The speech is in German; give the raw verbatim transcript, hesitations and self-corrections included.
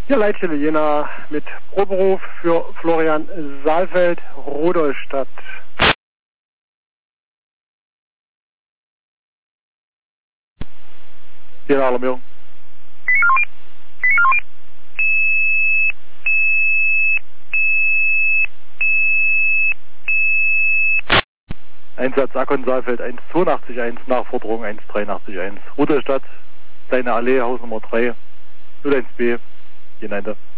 Ja, Leitstelle Jena mit Proberuf für Florian Saalfeld, Rudolstadt. Jena Alarmierung. Einsatz Akkon Saalfeld eins zwei acht eins, Nachforderung eins drei acht eins. Rudolstadt, Kleine Allee, Haus Nummer drei, null eins B, Jena.